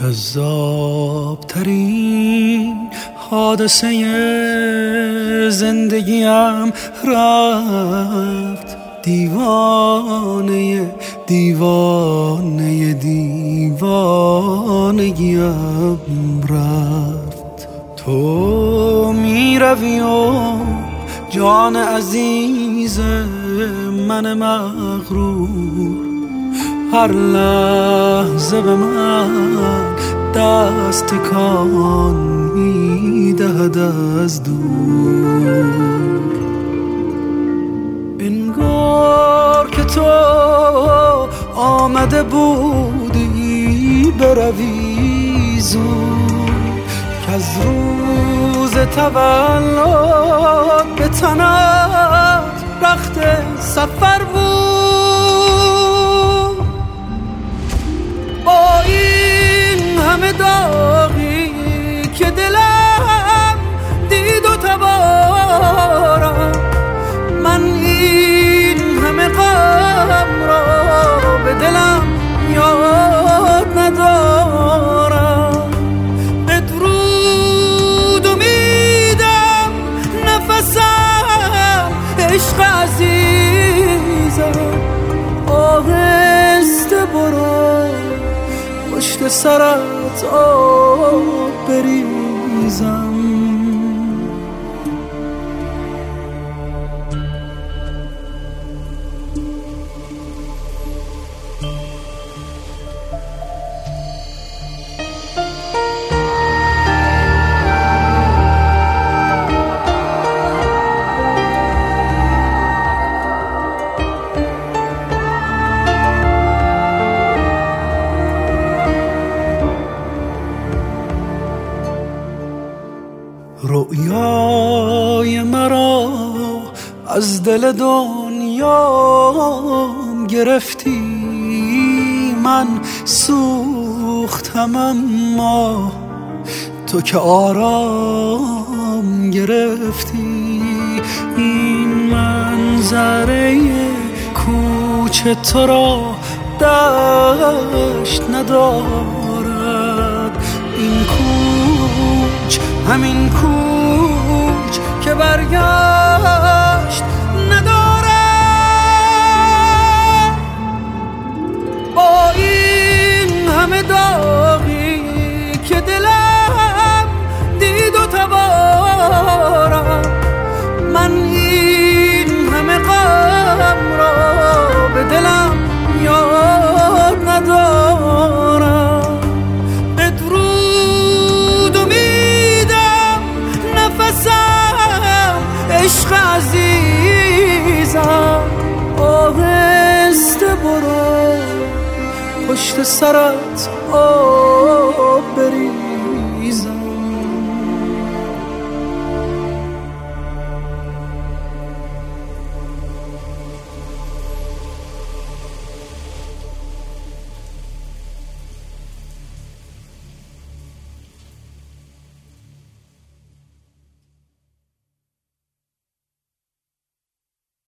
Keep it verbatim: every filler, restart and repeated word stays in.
جذاب ترین حادثه زندگیم رفت، دیوانه دیوانه دیوانگیم رفت. تو می روی و جان عزیز من مغرور هر لحظه به من دست تکان می دهد از دور. انگار که تو آمده بودی بروی زود، که از روز تولد به تنت رخت سفر بود. با این همه داغی که دلم دید و تبارم، من این همه غم را به دلم یاد ندارم. بدرود امیدم نفسم عشق عزیزم، آهسته برو پشت سرت آب بریزم. رویای مرا از دل دنیام گرفتی، من سوختم اما تو که آرام گرفتی. این منظره کوچه تو را دشت ندارد، این کوچ همین کوچ که برگشت ندارد. با این همه داغی که دلم دید و تبارم، من این همه غم را به دلم یاد ندارم. عشق عزیزم، آهسته برو پشت سرت آب بریزم.